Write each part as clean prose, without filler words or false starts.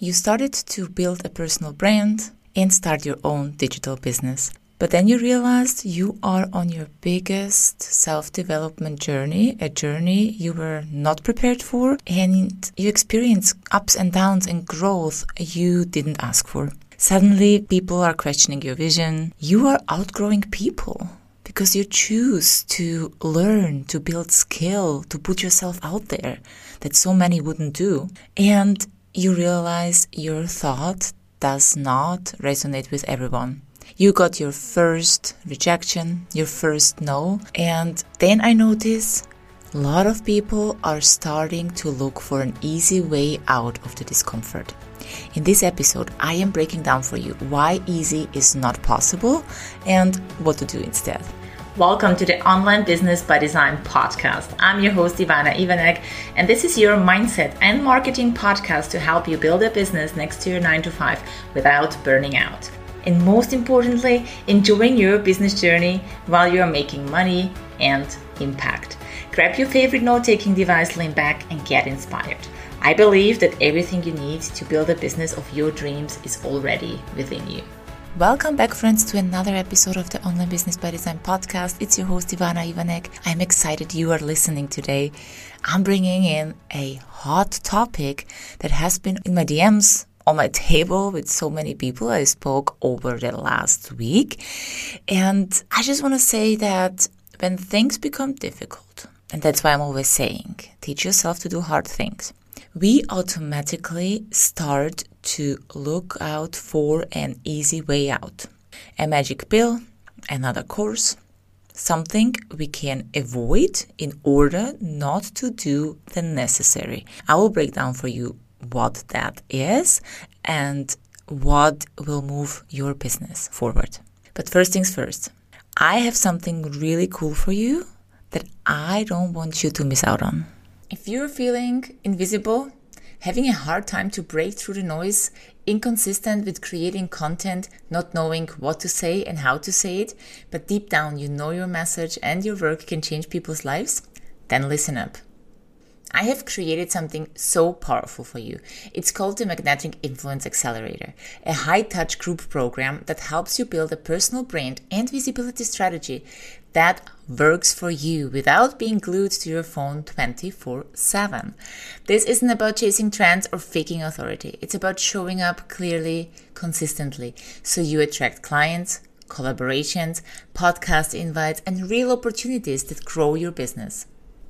you started to build a personal brand and start your own digital business. But then you realized you are on your biggest self-development journey, a journey you were not prepared for, and you experience ups and downs and growth you didn't ask for. Suddenly, people are questioning your vision. You are outgrowing people because you choose to learn, to build skill, to put yourself out there that so many wouldn't do. And you realize your thought does not resonate with everyone. You got your first rejection, your first no, and then I notice a lot of people are starting to look for an easy way out of the discomfort. In this episode, I am breaking down for you why easy is not possible and what to do instead. Welcome to the Online Business by Design podcast. I'm your host, Ivana Ivanek, and this is your mindset and marketing podcast to help you build a business next to your 9-to-5 without burning out. And most importantly, enjoying your business journey while you're making money and impact. Grab your favorite note-taking device, lean back, and get inspired. I believe that everything you need to build a business of your dreams is already within you. Welcome back, friends, to another episode of the Online Business by Design podcast. It's your host, Ivana Ivanek. I'm excited you are listening today. I'm bringing in a hot topic that has been in my DMs on my table with so many people I spoke over the last week. And I just want to say that when things become difficult, and that's why I'm always saying, teach yourself to do hard things, we automatically start to look out for an easy way out. A magic pill, another course, something we can avoid in order not to do the necessary. I will break down for you what that is and what will move your business forward. But first things first, I have something really cool for you that I don't want you to miss out on. If you're feeling invisible, having a hard time to break through the noise, inconsistent with creating content, not knowing what to say and how to say it, but deep down you know your message and your work can change people's lives, then listen up. I have created something so powerful for you. It's called the Magnetic Influence Accelerator, a high-touch group program that helps you build a personal brand and visibility strategy that works for you without being glued to your phone 24/7. This isn't about chasing trends or faking authority. It's about showing up clearly, consistently, so you attract clients, collaborations, podcast invites, and real opportunities that grow your business.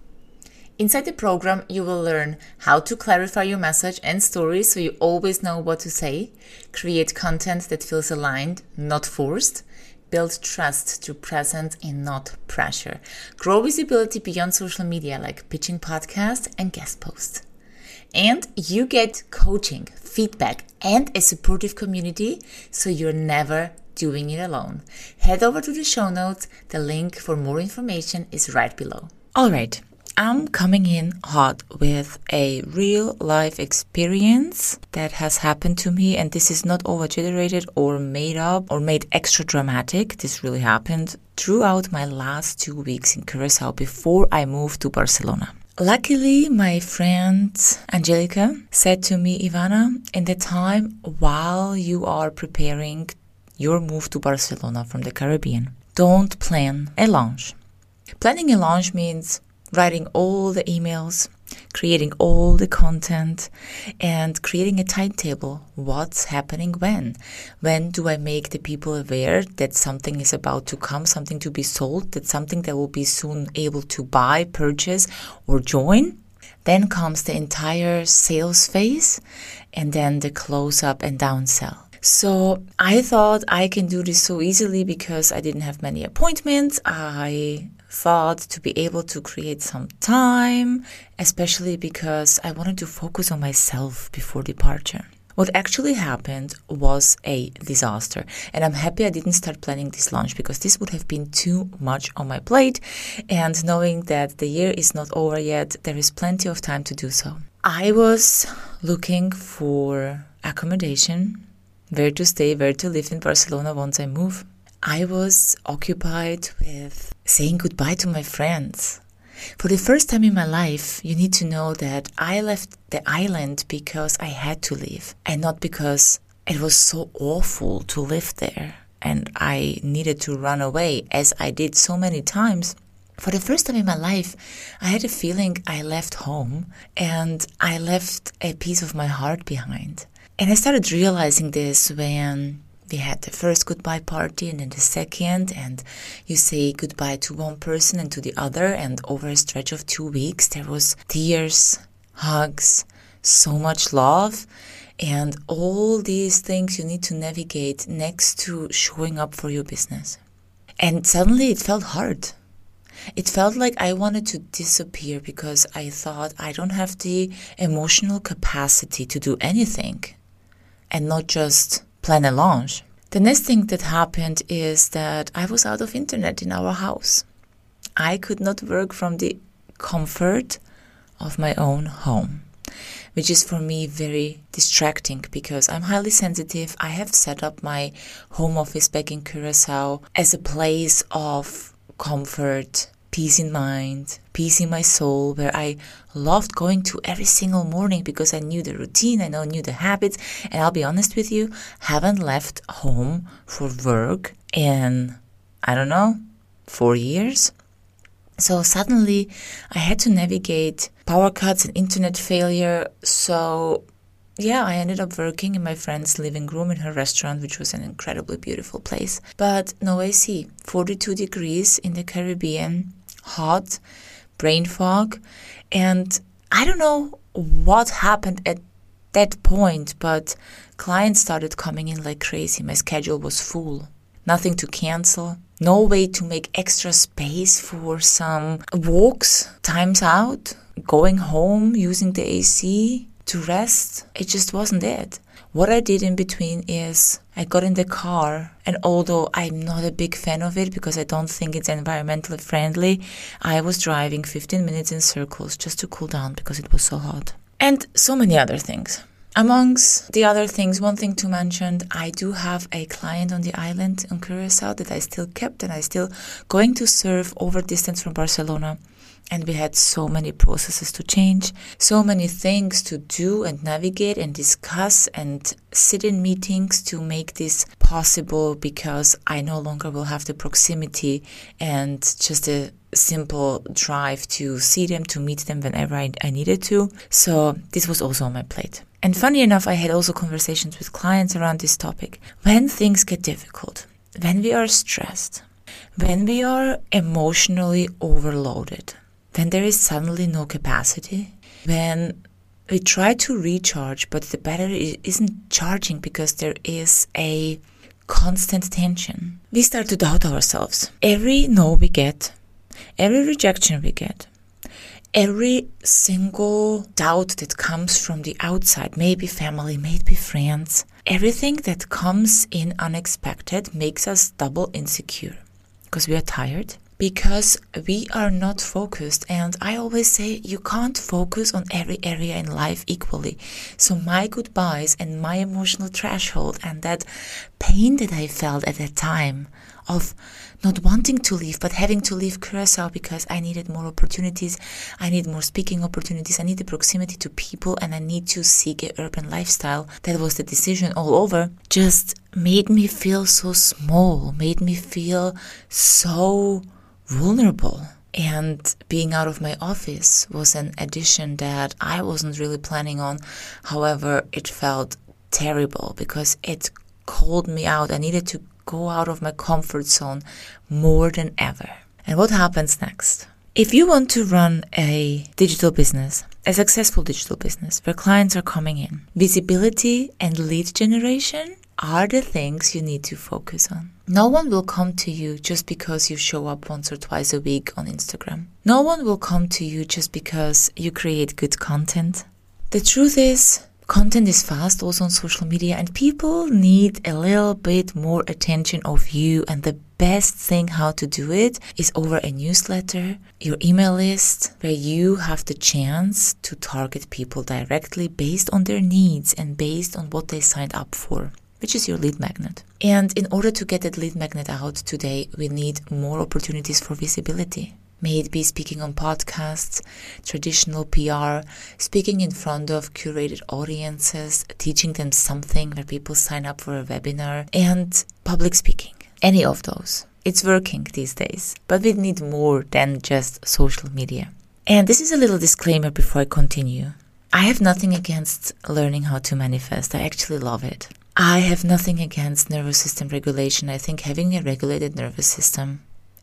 Inside the program, you will learn how to clarify your message and story so you always know what to say, create content that feels aligned, not forced, build trust through presence and not pressure, grow visibility beyond social media like pitching podcasts and guest posts. And you get coaching, feedback, and a supportive community so you're never doing it alone. Head over to the show notes. The link for more information is right below. All right. I'm coming in hot with a real life experience that has happened to me, and this is not over-generated or made up or made extra dramatic. This really happened throughout my last 2 weeks in Curacao before I moved to Barcelona. Luckily, my friend Angelica said to me, Ivana, in the time while you are preparing your move to Barcelona from the Caribbean, don't plan a launch. Planning a launch means writing all the emails, creating all the content, and creating a timetable. What's happening when? When do I make the people aware that something is about to come, something to be sold, that something that will be soon able to buy, purchase, or join? Then comes the entire sales phase, and then the close-up and downsell. So I thought I can do this so easily because I didn't have many appointments. I thought to be able to create some time, especially because I wanted to focus on myself before departure. What actually happened was a disaster, and I'm happy I didn't start planning this launch because this would have been too much on my plate, and knowing that the year is not over yet, there is plenty of time to do so. I was looking for accommodation, where to stay, where to live in Barcelona once I move. I was occupied with saying goodbye to my friends, For the first time in my life, you need to know that I left the island because I had to leave and not because it was so awful to live there and I needed to run away, as I did so many times. For the first time in my life, I had a feeling I left home and I left a piece of my heart behind. And I started realizing this when we had the first goodbye party and then the second, and you say goodbye to one person and to the other, and over a stretch of 2 weeks there was tears, hugs, so much love, and all these things you need to navigate next to showing up for your business. And suddenly it felt hard. It felt like I wanted to disappear because I thought I don't have the emotional capacity to do anything and not just plan a launch. The next thing that happened is that I was out of internet in our house. I could not work from the comfort of my own home, which is for me very distracting because I'm highly sensitive. I have set up my home office back in Curacao as a place of comfort, peace in mind, peace in my soul, where I loved going to every single morning because I knew the routine, I knew the habits, and I'll be honest with you, haven't left home for work in, 4 years. So suddenly I had to navigate power cuts and internet failure. So yeah, I ended up working in my friend's living room in her restaurant, which was an incredibly beautiful place. But no AC, 42 degrees in the Caribbean, hot, brain fog. And I don't know what happened at that point, but clients started coming in like crazy. My schedule was full. Nothing to cancel. No way to make extra space for some walks, times out, going home, using the AC to rest. It just wasn't it. What I did in between is I got in the car, and although I'm not a big fan of it because I don't think it's environmentally friendly, I was driving 15 minutes in circles just to cool down because it was so hot. And so many other things. Amongst the other things, one thing to mention, I do have a client on the island on Curacao that I still kept and I still going to serve over distance from Barcelona. And we had so many processes to change, so many things to do and navigate and discuss and sit in meetings to make this possible, because I no longer will have the proximity and just a simple drive to see them, to meet them whenever I needed to. So this was also on my plate. And funny enough, I had also conversations with clients around this topic. When things get difficult, when we are stressed, when we are emotionally overloaded, when there is suddenly no capacity, when we try to recharge, but the battery isn't charging because there is a constant tension, we start to doubt ourselves. Every no we get, every rejection we get, every single doubt that comes from the outside, maybe family, maybe friends, everything that comes in unexpected makes us double insecure because we are tired, because we are not focused. And I always say you can't focus on every area in life equally. So my goodbyes and my emotional threshold and that pain that I felt at that time of not wanting to leave, but having to leave Curacao because I needed more opportunities, I need more speaking opportunities, I need the proximity to people, and I need to seek an urban lifestyle. That was the decision all over. Just made me feel so small, made me feel so vulnerable. And being out of my office was an addition that I wasn't really planning on. However, it felt terrible because it called me out. I needed to go out of my comfort zone more than ever. And what happens next? If you want to run a digital business, a successful digital business where clients are coming in, visibility and lead generation are the things you need to focus on. No one will come to you just because you show up once or twice a week on Instagram. No one will come to you just because you create good content. The truth is, content is fast also on social media, and people need a little bit more attention of you, and the best thing how to do it is over a newsletter, your email list, where you have the chance to target people directly based on their needs and based on what they signed up for, which is your lead magnet. And in order to get that lead magnet out today, we need more opportunities for visibility. May it be speaking on podcasts, traditional PR, speaking in front of curated audiences, teaching them something where people sign up for a webinar, and public speaking. Any of those. It's working these days, but we need more than just social media. And this is a little disclaimer before I continue. I have nothing against learning how to manifest. I actually love it. I have nothing against nervous system regulation. I think having a regulated nervous system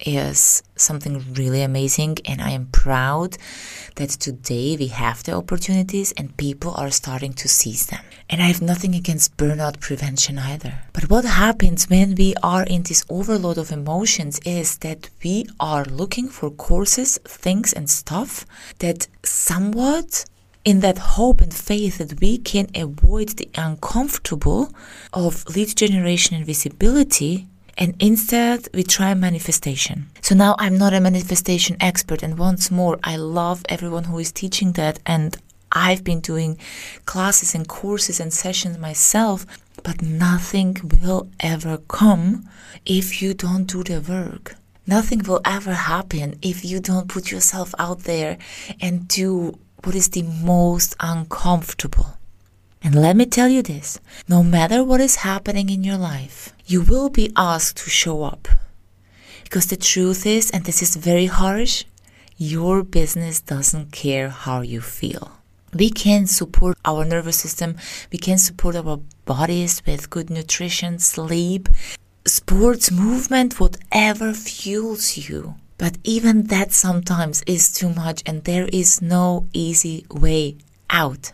is something really amazing, and I am proud that today we have the opportunities and people are starting to seize them. And I have nothing against burnout prevention either. But what happens when we are in this overload of emotions is that we are looking for courses, things and stuff that somewhat in that hope and faith that we can avoid the uncomfortable of lead generation and visibility, and instead we try manifestation. So now I'm not a manifestation expert, and once more, I love everyone who is teaching that, and I've been doing classes and courses and sessions myself, but nothing will ever come if you don't do the work. Nothing will ever happen if you don't put yourself out there and do what is the most uncomfortable. And let me tell you this, no matter what is happening in your life, you will be asked to show up. Because the truth is, and this is very harsh, your business doesn't care how you feel. We can support our nervous system, we can support our bodies with good nutrition, sleep, sports, movement, whatever fuels you. But even that sometimes is too much, and there is no easy way out.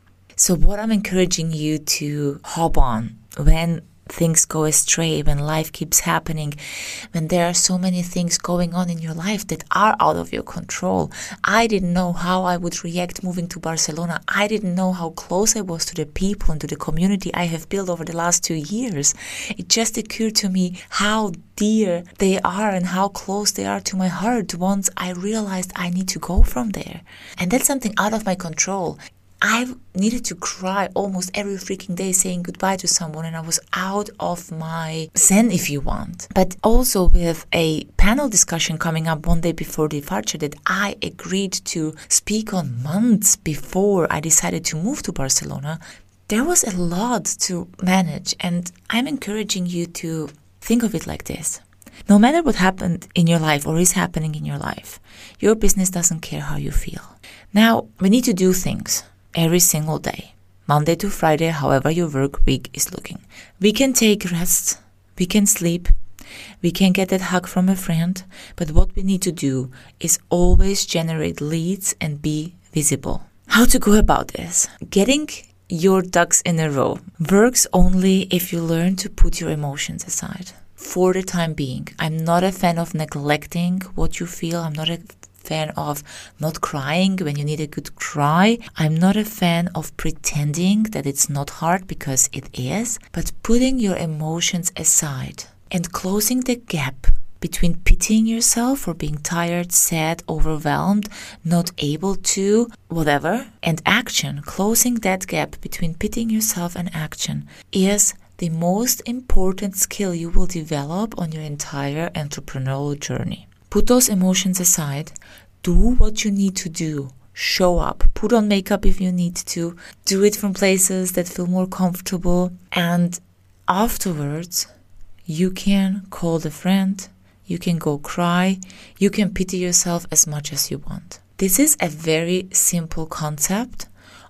So what I'm encouraging you to hop on when things go astray, when life keeps happening, when there are so many things going on in your life that are out of your control. I didn't know how I would react moving to Barcelona. I didn't know how close I was to the people and to the community I have built over the last 2 years. It just occurred to me how dear they are and how close they are to my heart once I realized I need to go from there. And that's something out of my control. I needed to cry almost every freaking day saying goodbye to someone, and I was out of my zen, if you want. But also with a panel discussion coming up one day before departure that I agreed to speak on months before I decided to move to Barcelona, there was a lot to manage, and I'm encouraging you to think of it like this. No matter what happened in your life or is happening in your life, your business doesn't care how you feel. Now, we need to do things every single day, Monday to Friday, however your work week is looking. We can take rest, we can sleep, we can get that hug from a friend, but what we need to do is always generate leads and be visible. How to go about this? Getting your ducks in a row works only if you learn to put your emotions aside. For the time being, I'm not a fan of neglecting what you feel. I'm not a fan of not crying when you need a good cry. I'm not a fan of pretending that it's not hard, because it is, but putting your emotions aside and closing the gap between pitying yourself for being tired, sad, overwhelmed, not able to, whatever, and action. Closing that gap between pitying yourself and action is the most important skill you will develop on your entire entrepreneurial journey. Put those emotions aside, do what you need to do, show up, put on makeup if you need to, do it from places that feel more comfortable, and afterwards you can call a friend, you can go cry, you can pity yourself as much as you want. This is a very simple concept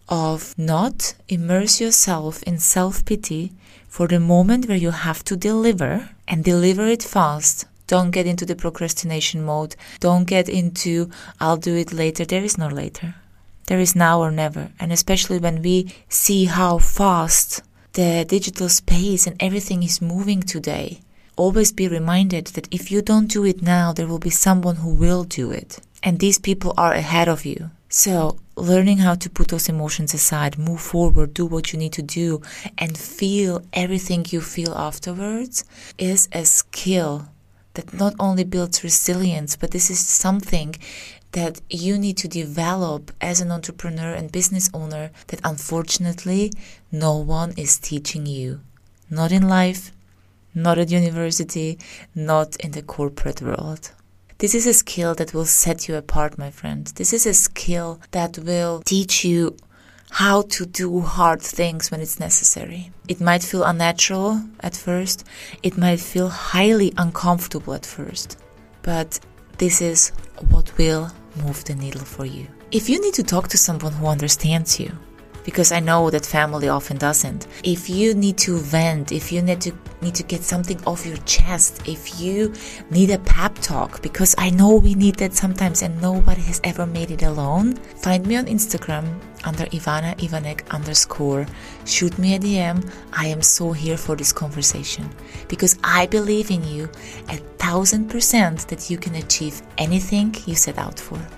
of not immerse yourself in self-pity for the moment where you have to deliver, and deliver it fast. Don't get into the procrastination mode. Don't get into, I'll do it later. There is no later. There is now or never. And especially when we see how fast the digital space and everything is moving today, always be reminded that if you don't do it now, there will be someone who will do it. And these people are ahead of you. So learning how to put those emotions aside, move forward, do what you need to do, and feel everything you feel afterwards is a skill that not only builds resilience, but this is something that you need to develop as an entrepreneur and business owner that unfortunately no one is teaching you. Not in life, not at university, not in the corporate world. This is a skill that will set you apart, my friend. This is a skill that will teach you how to do hard things when it's necessary. It might feel unnatural at first. It might feel highly uncomfortable at first. But this is what will move the needle for you. If you need to talk to someone who understands you, because I know that family often doesn't. If you need to vent, if you need to get something off your chest, if you need a pep talk, because I know we need that sometimes and nobody has ever made it alone, find me on Instagram under Ivana Ivanek_. Shoot me a DM. I am so here for this conversation because I believe in you 1000% that you can achieve anything you set out for.